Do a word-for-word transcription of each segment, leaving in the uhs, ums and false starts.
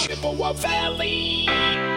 Chippewa Valley.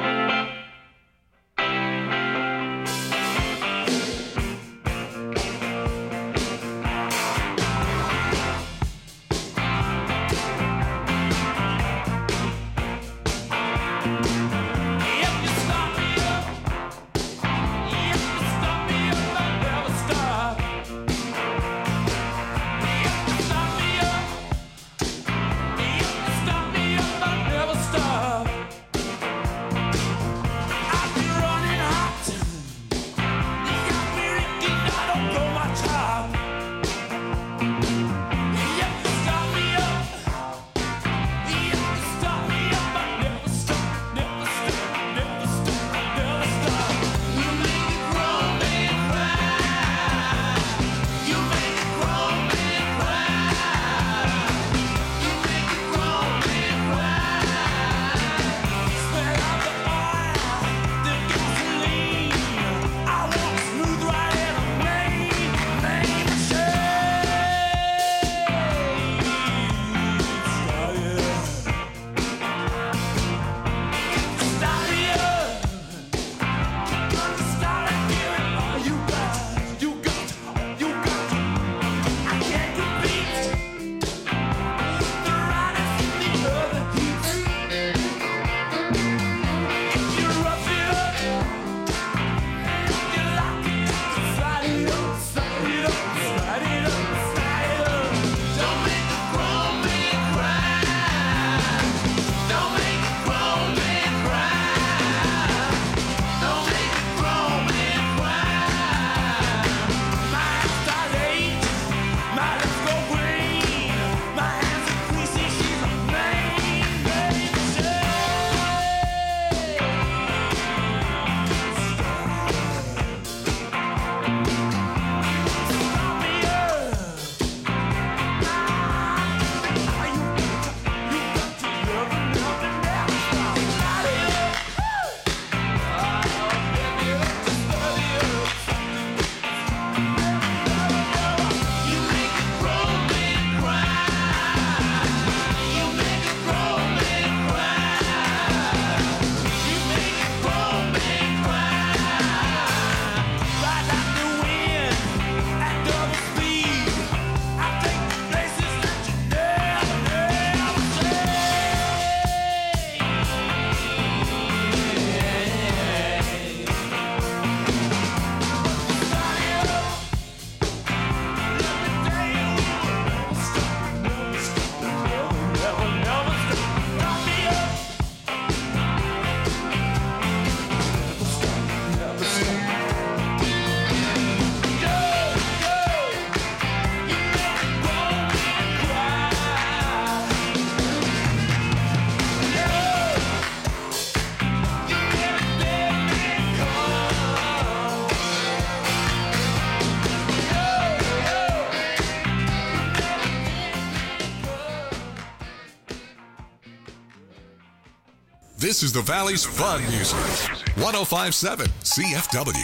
This is the Valley's Fun Music. one oh five point seven C F W.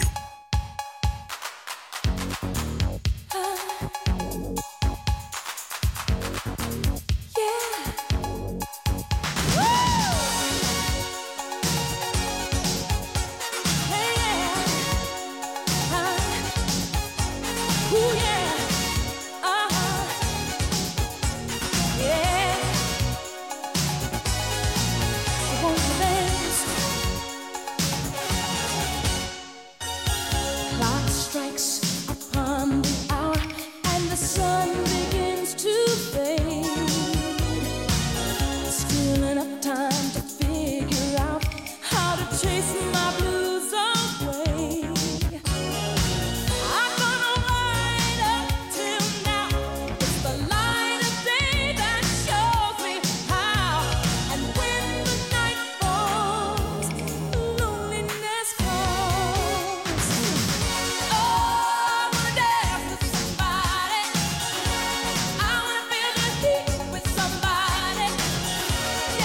Somebody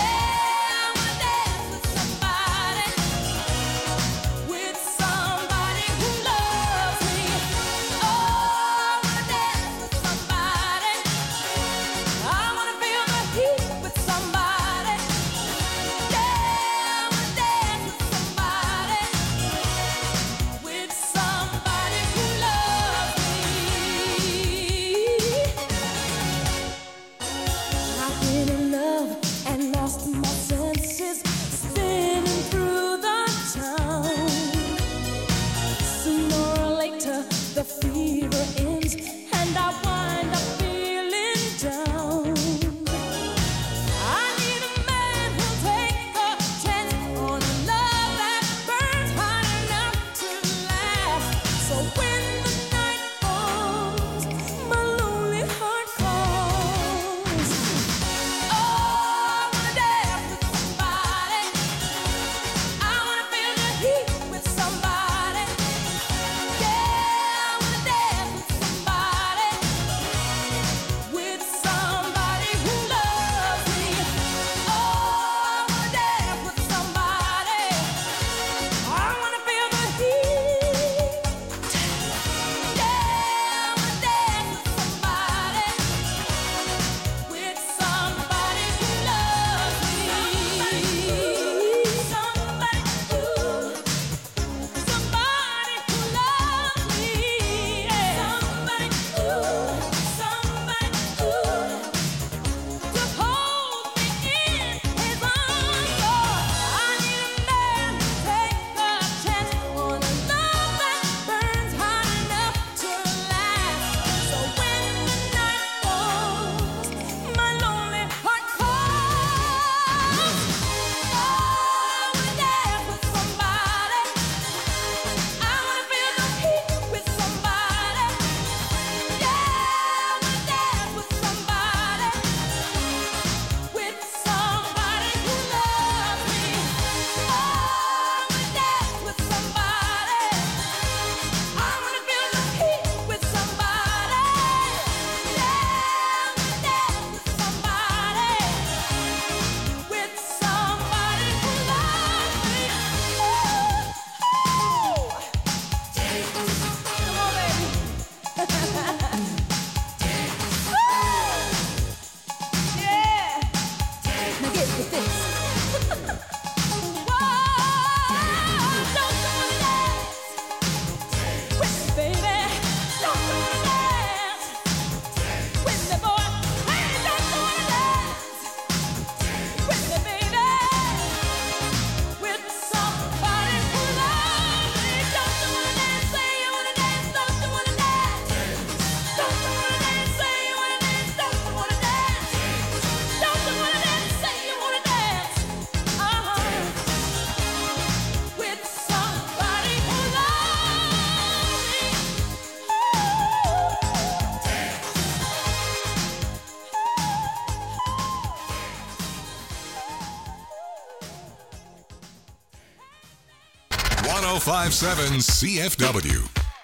one oh five point seven C F W.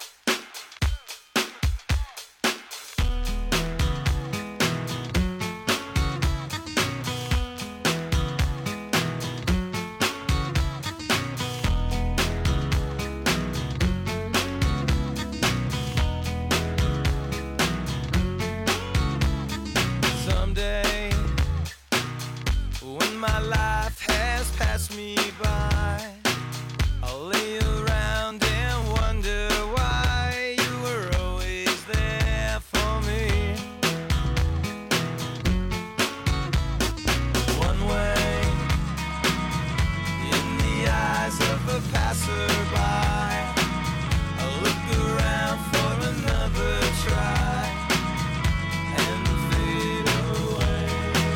Someday, when my life has passed me by, I'll lay around and wonder why you were always there for me. One way, in the eyes of a passerby, I look around for another try and fade away.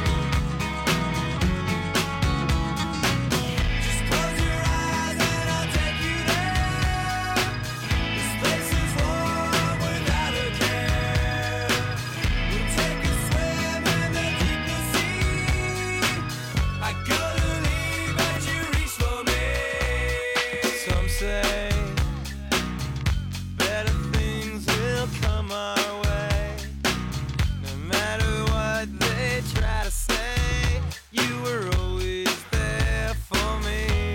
Just close your eyes and I'll take you there. This place is warm without a care. We'll take a swim in the deeper sea. I gotta leave but you reach for me. Some say better things will come our way. No matter what they try to say, you were always there for me.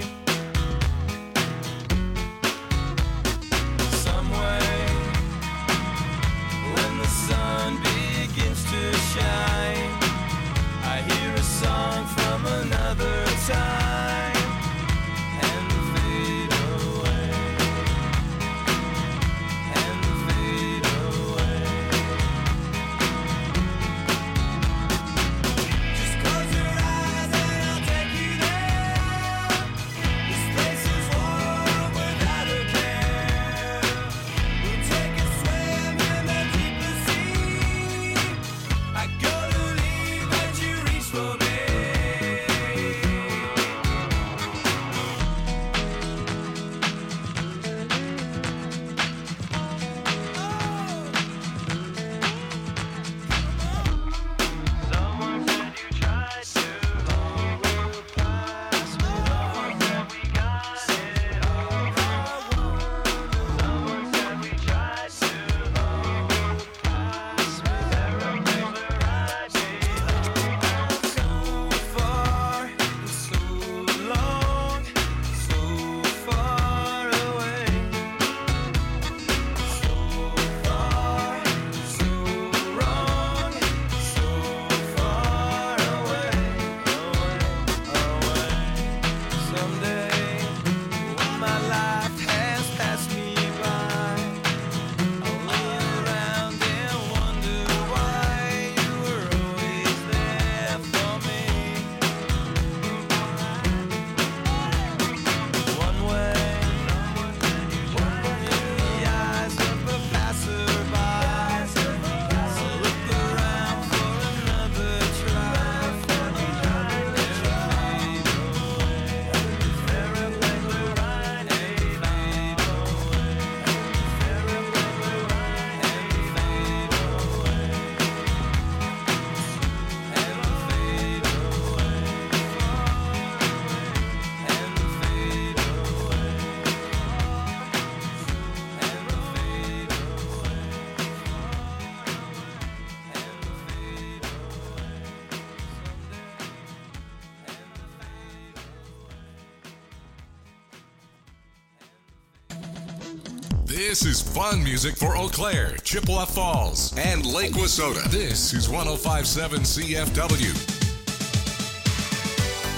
Some way, when the sun begins to shine, I hear a song from another time and fade away, and fade away. Just close your eyes and I'll take you there. This place is warm without a care. We'll take a swim in the deeper sea. I gotta leave but you reach for me. Someone said you tried to overpass me. Someone said we got it all wrong. Someone said we tried to overpass me. Irregular right, so far and so long, so far away. So far, so wrong, so far away, away, away. Someday, when my life has passed me by, I'll lay around and wonder why you were always there for me. One way, in the eyes of a passerby, I look around for another try and fade away. Irregular right, fade away. Irregular right, fade away. And fade away. And fade away. And fade away. This is fun music for Eau Claire, Chippewa Falls, and Lake Wissota. This is one oh five point seven C F W.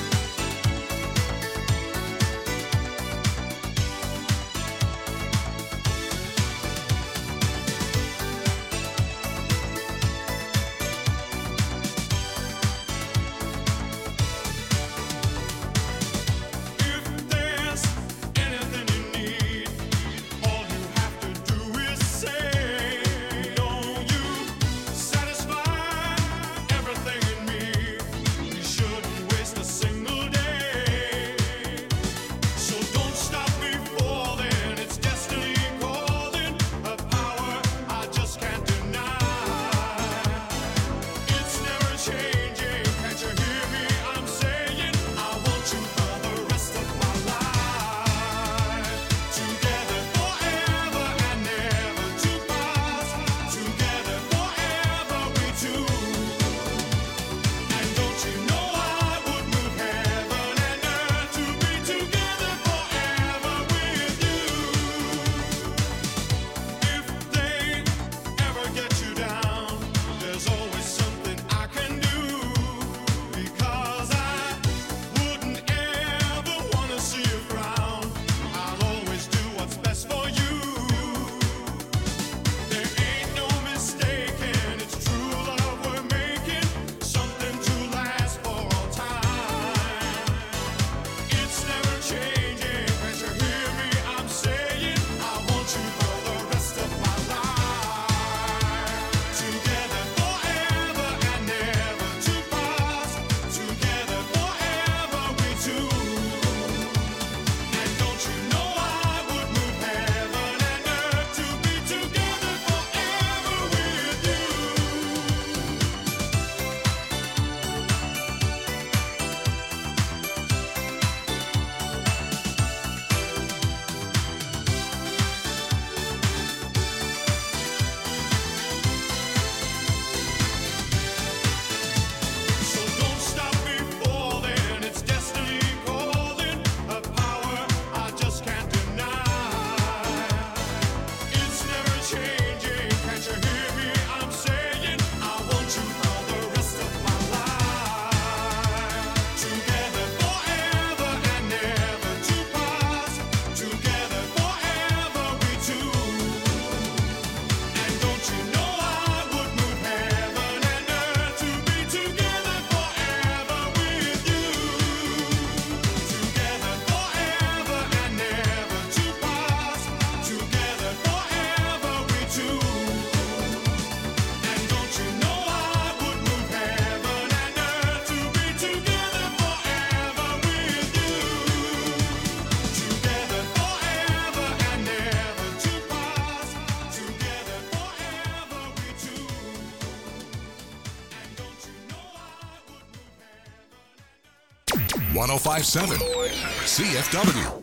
one oh five point seven C F W.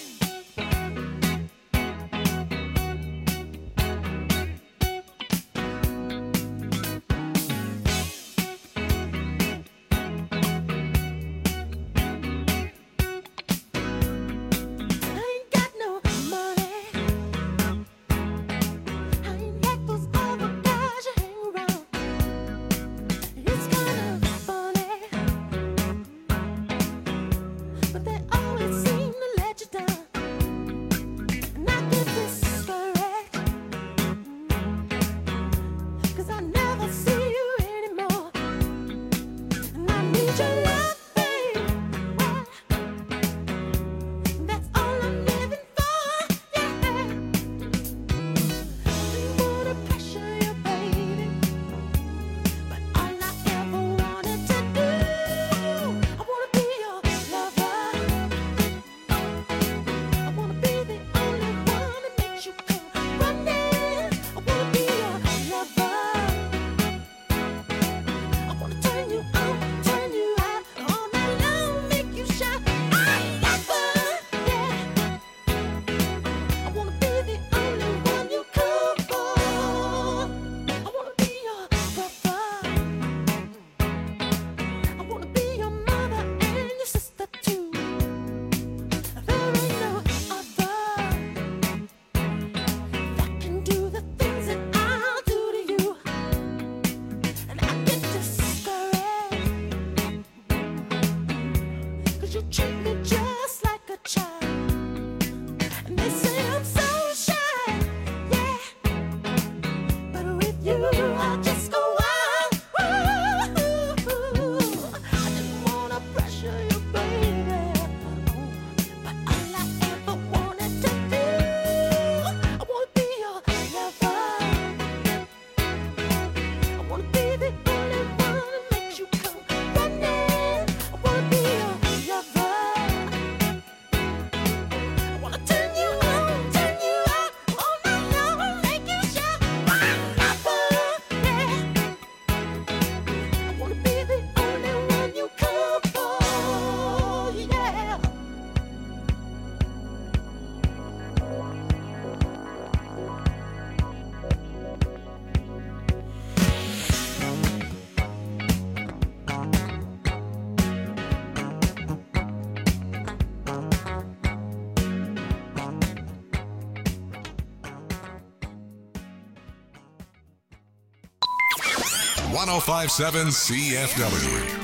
one oh five point seven C F W.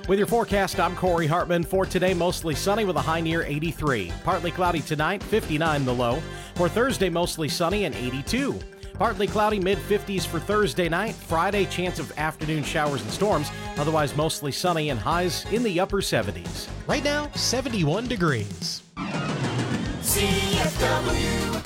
With your forecast, I'm Corey Hartman. For today, mostly sunny with a high near eighty-three. Partly cloudy tonight, fifty-nine the low. For Thursday, mostly sunny and eighty-two. Partly cloudy, mid-fifties for Thursday night. Friday, chance of afternoon showers and storms. Otherwise, mostly sunny and highs in the upper seventies. Right now, seventy-one degrees. C F W.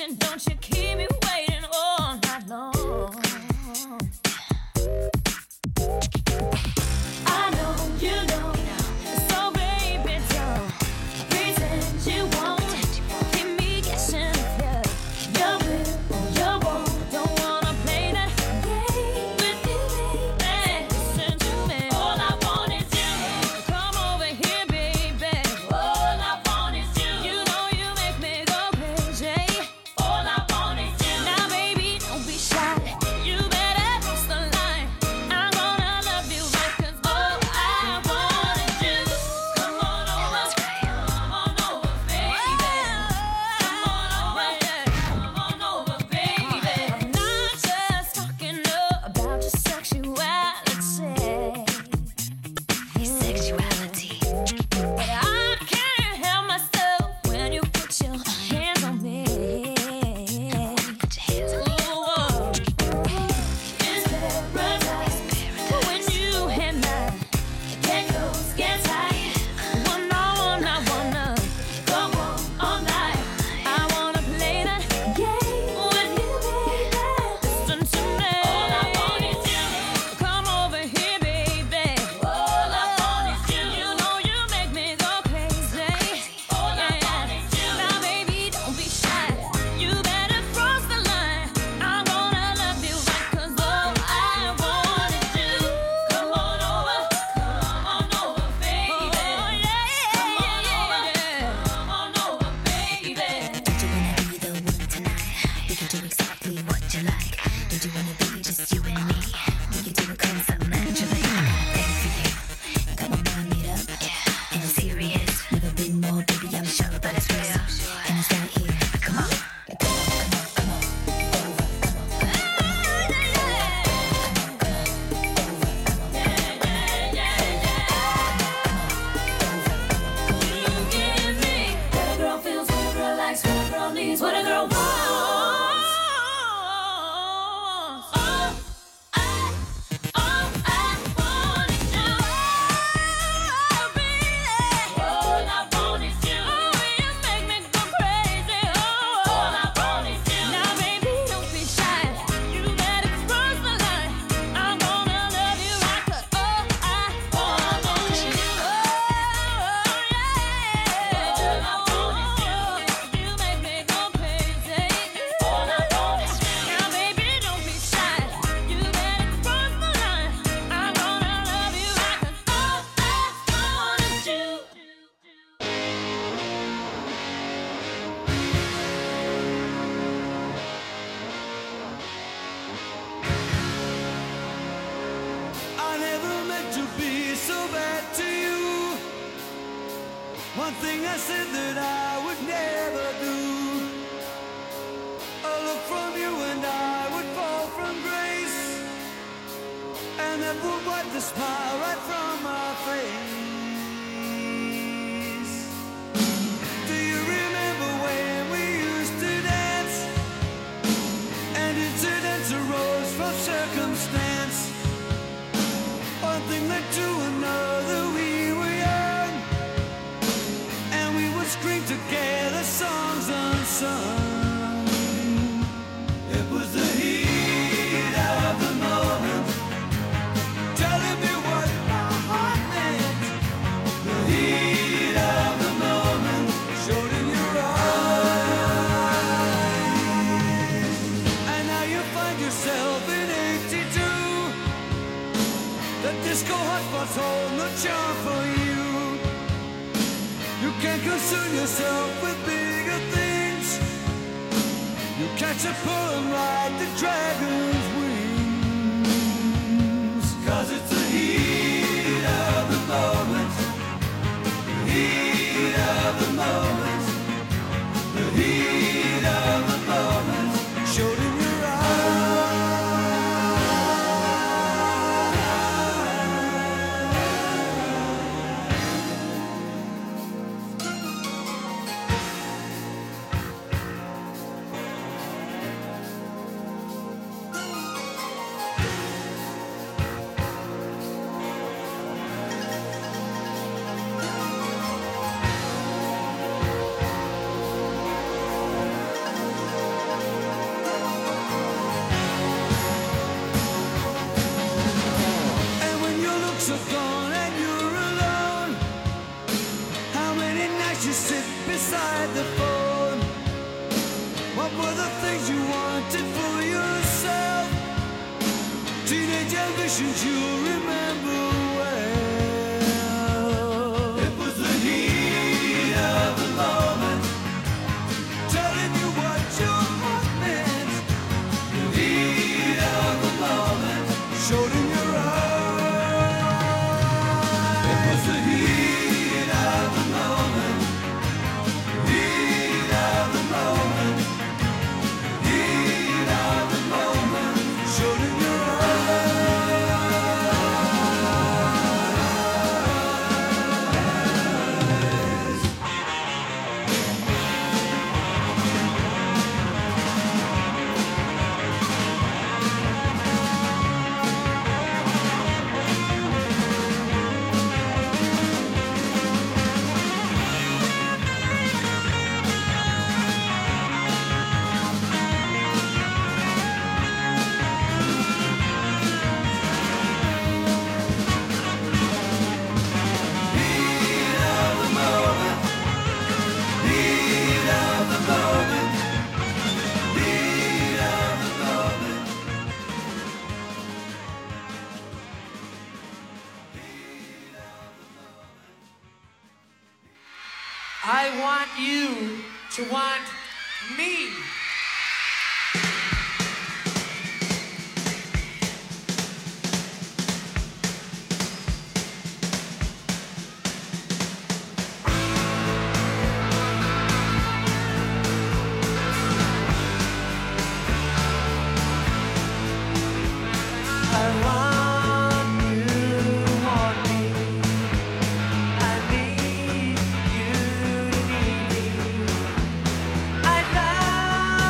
waiting, don't you keep me waiting all night long. I know you know, so baby don't pretend you won't keep me guessing if you you will or you won't. Don't wanna play that game with you, baby. Listen to me. All I want is you. Come over here, baby. All I want is you. You know you make me go crazy. All I want is you. Now, baby, don't be shy. You better cross the line. I'm gonna love you right, 'cause all I want is you. Come on over. Come on over, baby. Come on over. Come on over, baby. I'm not just talking about your sexuality. Sexuality. But I can't help myself when you put your hands on me. Put your hands on me. It's paradise when you hit mine. Get close, get tight. Wanna, wanna, wanna go on all night. I wanna play that game with you, baby. Listen to me. All I want is you. Come over here, baby. All I want is you. You know you make me go crazy. All I want is you. Now, baby, don't be shy. You better cross the line. I'm gonna love you right, 'cause all I want is you. Come on over. Come on over, baby. Come on over. Come on over, baby. Don't you wanna be the one tonight? We can do exactly what you like. Don't you wanna be just you and me? We can do it 'cause I'm naturally ready for you. Come on, warm it up. And I'm serious. Never been more, baby, I'm sure, but it's real. And it's right here. Come on. Come on, come on, come on. Over, come on, come on, You give me what a girl feels, what a girl likes, what a girl needs, what a girl wants. All I, all I want is you. Oh, baby. All I want is you. Oh, you make me go crazy. Oh, all I want is you. Now, baby, don't be shy. You better cross the line. I'm gonna love you right, 'cause all I want is you. Oh, yeah. All I want is you. You make me go crazy. All I want is you. Now, baby, don't be shy. You better cross the line. I'm gonna love you right, 'cause all I want is you. I never meant to be so bad to you. One thing I said that I would never do. A look from you and I would fall from grace, and that would wipe the smile right from my face. Do you remember when we used to dance? And incidents arose from circumstance. One thing led to another, we were young, and we would scream together songs unsung. It was the heat of the moment, telling me what my heart meant. The heat of the moment showed in your eyes, and now you find yourself in eighty-two. The disco hotspots hold no charm for you. You can't concern yourself with bigger things. You catch a pull and ride the dragon's wings. 'Cause it's the heat of the moment. The heat of the moment. The heat of the moment showed in your eyes. as you sit beside the phone. What were the things you wanted for yourself? Teenage ambitions you'll remember well. It was the heat of the moment, telling you what your heart meant. The heat of the moment showed in your eyes. It was the heat of the moment, heat of the moment, heat of the moment showed in your eyes. Heat of the moment, heat of the moment, heat of the moment. I want you to want me. I want you to want me. I need you to need me. I love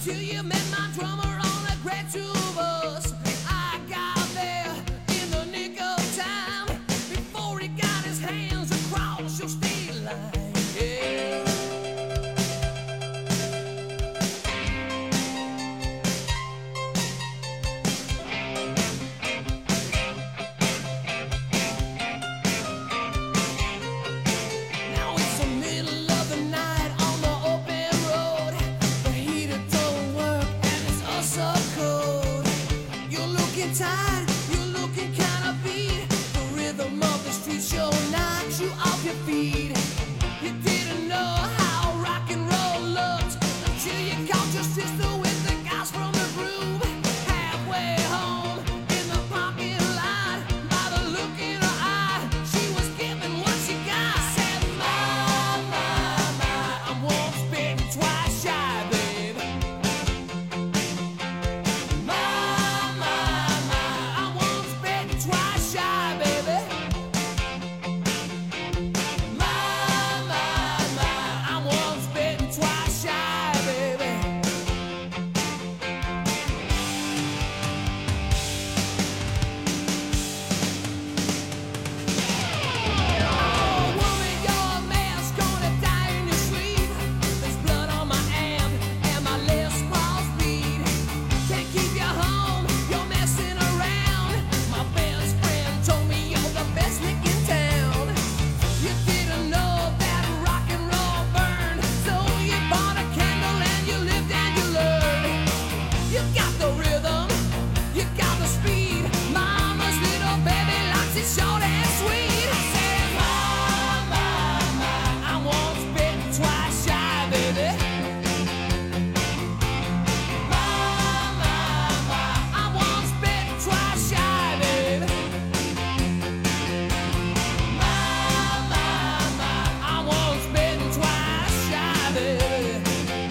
until you met my drummer on a great tour bus. I got there in the nick of time before he got his hands across your state line. Yeah. Now it's the middle of the night on the open road. The heater don't work and it's all so cold. You're looking tired, you're looking kinda beat. The rhythm of the street show knocks you off your feet. You didn't know how rock and roll looked until you caught your sister with the guys from the groove. Halfway home in the parking lot, by the look in her eye, she was giving what she got. Said, my, my, my, I'm once bitten, twice shy, babe. My, my, my, I'm once bitten, twice shy, baby. My, my, my, I'm once bitten, twice shy, baby. Oh, woman, you're a mess, gonna die in your sleep. There's blood on my amp and my Les Paul's beat. Can't keep you home, you're messing around. My best friend told me you're the best lick in town. You didn't know that rock and roll burned, so you bought a candle and you lived and you learned. You got the rhythm, you got the speed. Mama's little baby likes it short and sweet. I said, my, my, my, I'm once bitten, twice shy, baby. My, my, my, I'm once bitten, twice shy, baby. My, my, my, I'm once bitten, twice shy, baby.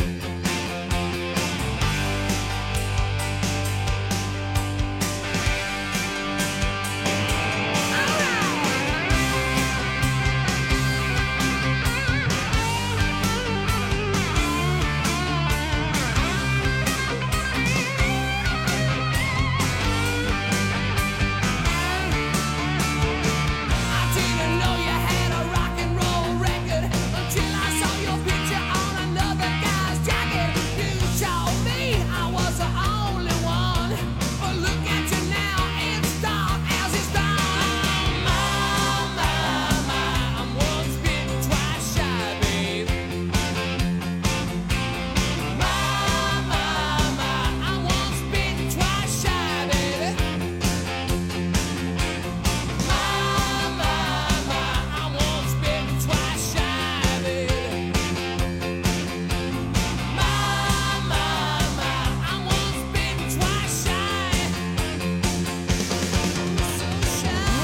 I didn't know you had a rock and roll record until I saw your picture on another guy's jacket. You told me I was the only one, but look at you now, it's dark as it's dawn. My, my, my, I'm once bitten, twice shy, babe. My, my, my, I'm once bitten, twice shy, baby. My, my, my, I'm once bitten, twice shy, baby. My, my, my, I'm once bitten, twice shy. So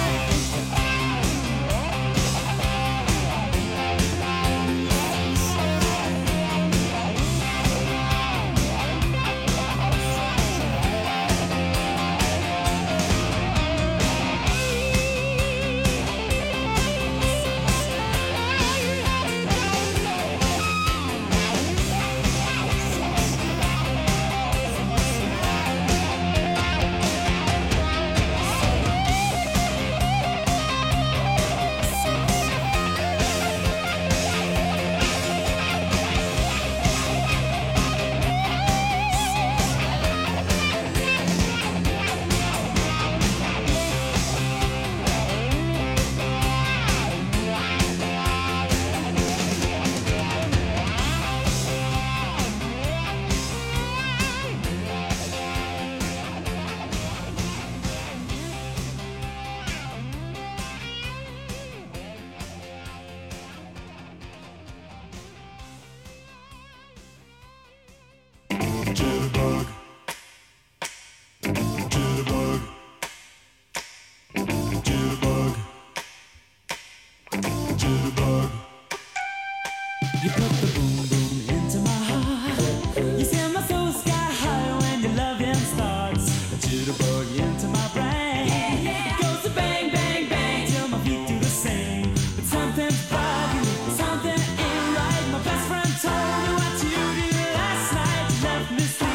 Jitterbug. Jitterbug. Jitterbug. Jitterbug. You put the boom boom into my heart. You send my soul sky high when your loving starts. A jitterbug into my brain. It goes to bang bang bang till my feet do the same. But something's bugging, something ain't right. My best friend told me what you did last night. You left me.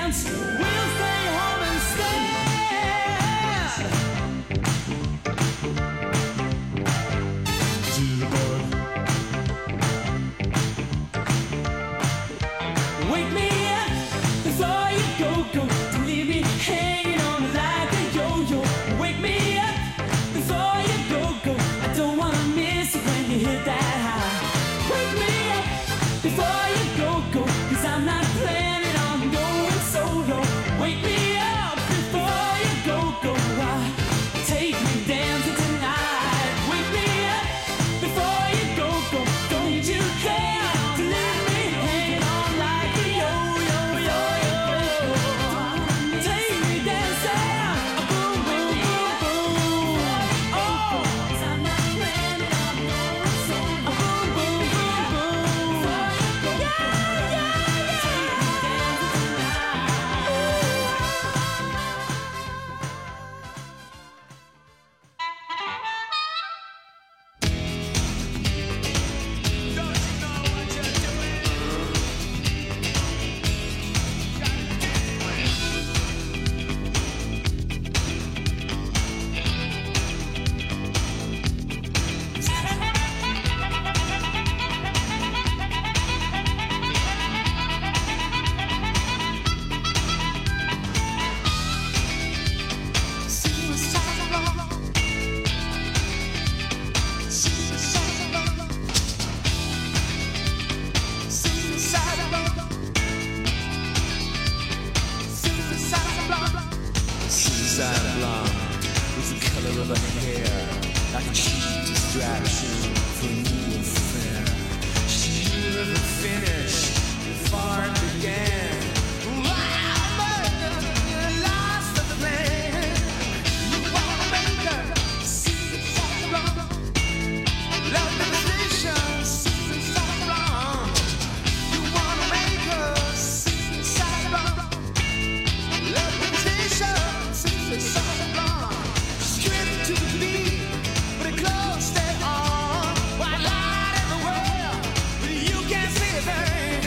dance. We'll stay home instead. Jitterbug. Wake me up before you go, go. Don't leave me hanging on like a yo-yo. Wake me up before you go, go. I don't wanna miss it when you hit that high. Wake me up before you go, go. Cause I'm not planning on going solo. Wake me up before you go, go. Why? Take me dancing tonight. Wake me up before you go, go. Don't need you there to leave me hanging on like a yo-yo, yo-yo. Take me dancing, boom, boom, boom, boom. Oh, 'cause I'm not planning on going solo. Boom, boom, boom, boom. Yeah, yeah, yeah. Take me dancing Suicide blonde is the color of her hair, like a cheap distraction for a new affair. She never finished before it began. Wow, lost the plan. You wanna make her suicide blonde. Love the position, suicide blonde. You wanna make her suicide blonde. Love the position, suicide blonde. Stripped to the beat, but her clothes stay on. White light in the world, but you can't see a thing.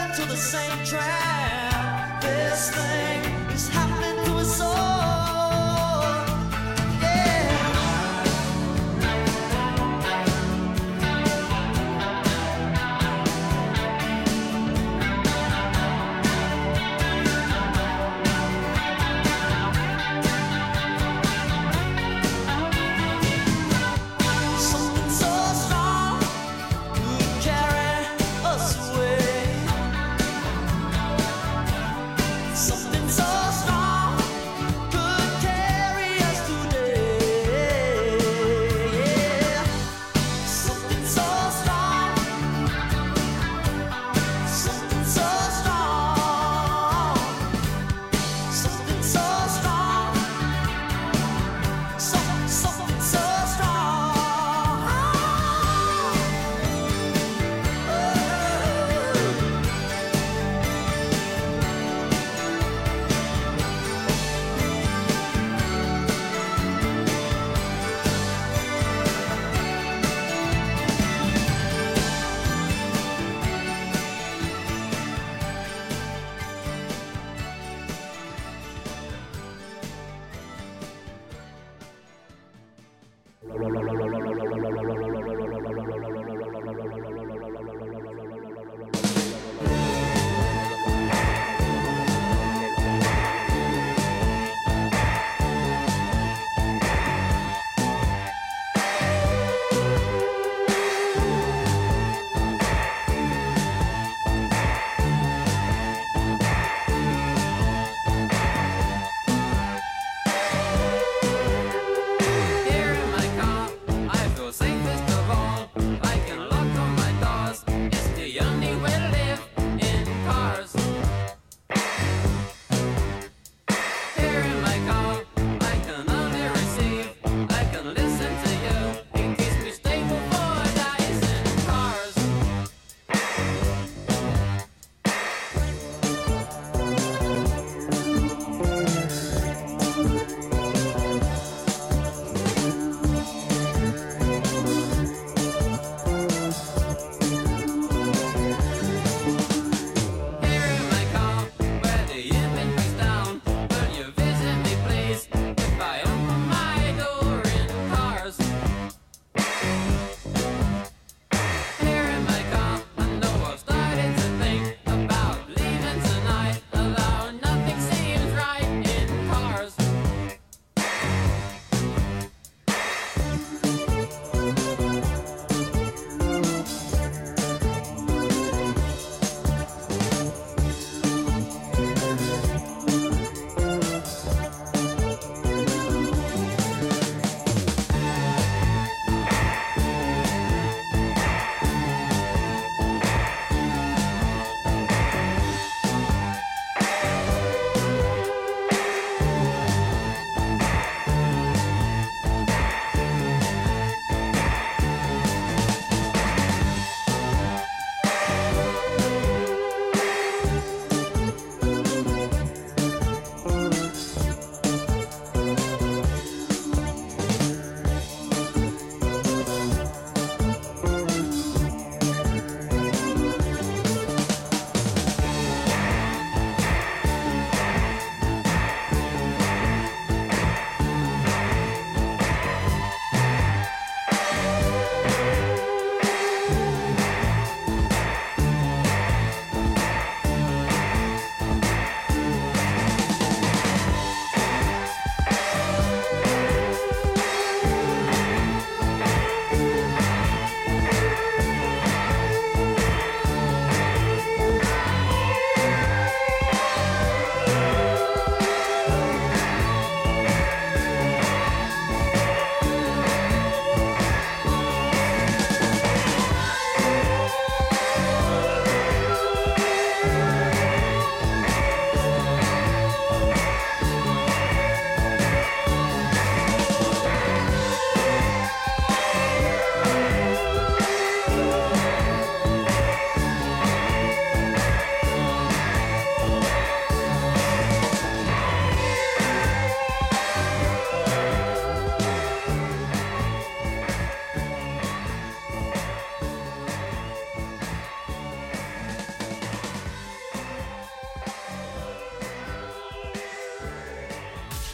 to the same trap. This thing is happening to us all. Yeah. Something so strong could carry us away. Something so strong.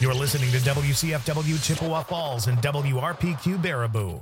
You're listening to W C F W Chippewa Falls and W R P Q Baraboo.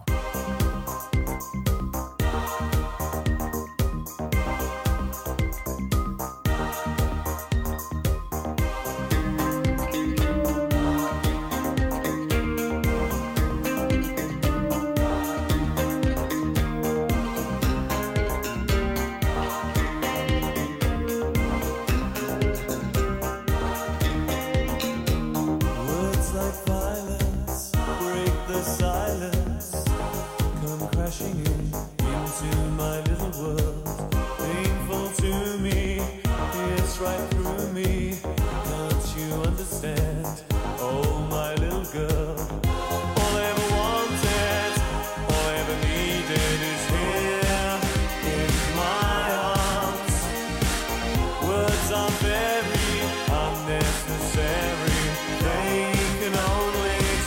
Words like violence break the silence, come crashing in into my little world. Painful to me, it's right through me. Can't you understand? Oh, my little girl. All I ever wanted, all I ever needed is here in my arms. Words are